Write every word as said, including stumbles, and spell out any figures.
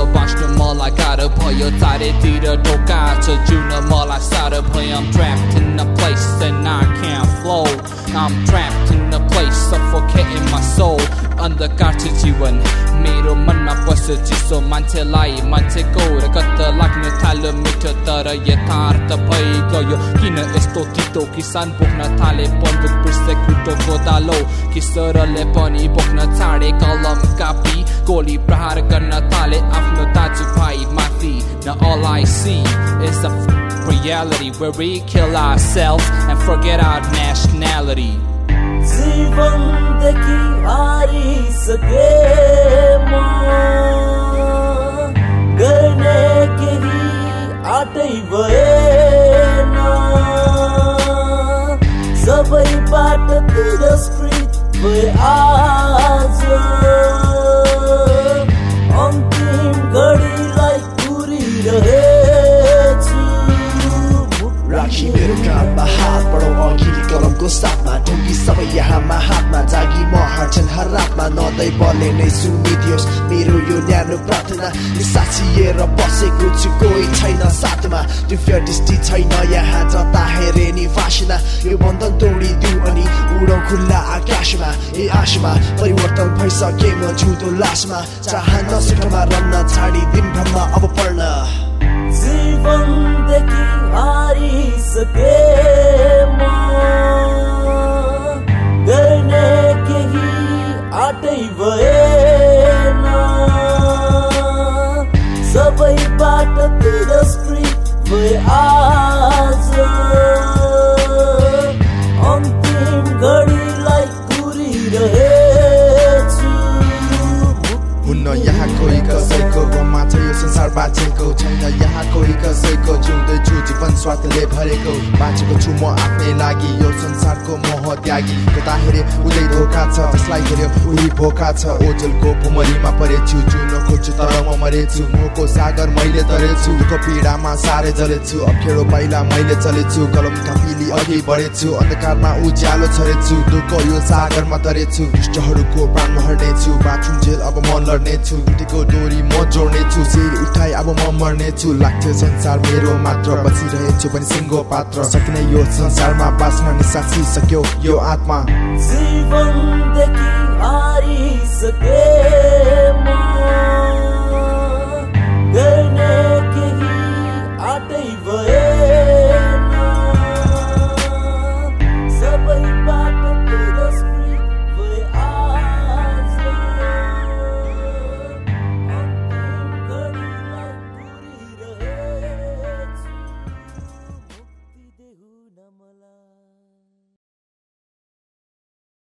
बाँच्नु मलाई गाह्रो भयो चारैतिर ढोका छ जिउन मलाई साह्रो भयो I'm trapped in a place and I can't flow I'm trapped in a place suffocating my soul अन्धकार छ जीवन मेरो मनमा बस्यो चिसो मान्छेलाई मान्छेको रगत लाग्न थाल्यो मिठो तर यथार्थ भइगयो किन यस्तो तितो किसान बोक्न थाले बन्दुक प्रिसेक्युटो कोदालो किशोरले पनि बोक्न छाडे कलम कापी गोली प्रहार गर्न थाले आफ्नो दाजुभाइ माथि Now all I see is a reality where we kill ourselves and forget our nationality जीवनदेखि हारिसके म गर्ने केही आँटै भएन सबैबाट तिरस्कृत भए आज अन्तिम घडीलाई कुरिरहेछु राखी मेरो काँधमा हात बढाउ अघि कलमको साथमा ढुङ्गी सबै यहाँमा हातमा जागी म हार्छन् हर रातमा नदै बले नै सुनिदियोस् मेरो यो न्यानो प्रार्थना साँचिएर बसेको छु कोही छैन साथमा त्यो फ्याटिस्टी छैन यहाँ जता हेरे नि वासना यो बन्धन तोडिदिउ अनि उडौँ खुल्ला आकाशमा ए आशमा परिवर्तन भइसके म झुटो लासमा चाहन सुखमा रम्न छाडिदिन भ्रम अब पढ्न जीवनदेखि हारिसके म गर्ने केही आँटै भएन सबैबाट तिरस्कृत भए आज अन्तिम घडीलाई कुरिरहेछु हुन्न यहाँ कोही कसैको गममा छ यो संसार बाँचेको छैन यहाँ कोही कसैको जिउँदैछु जीवन स्वार्थले भरेको बाँचेको छु म आफ्नै लागि यो संसारको मोह त्यागी कता हेरे उदै धोका छ जसलाई हेऱ्यो उही भोका छ ओझेलको भुमरीमा परेछु जुन खोज्छु तर म मरेछु मोहको सागर मैले तरेछु दुःख पीडामा साह्रै जलेछु अप्ठ्यारो पाइला मैले चलेछु कलम कापिली अघि बढेछु अन्धकारमा उज्यालो छरेछु दुःख यो सागरमा तरेछु दुष्टहरूको प्राण हर्नेछु बाँचुन जेल अब म लड्नेछु टुटेको डोरी म जोड्नेछु शिर उठाइ अब म मर्नेछु लाग्थ्यो संसार मेरो मात्र बसिरहेछु पनि सिङ्गो पात्र सकिने यो संसारमा बाँच्न निसासी सक्यो यो आत्मा जीवनदेखि हारिसके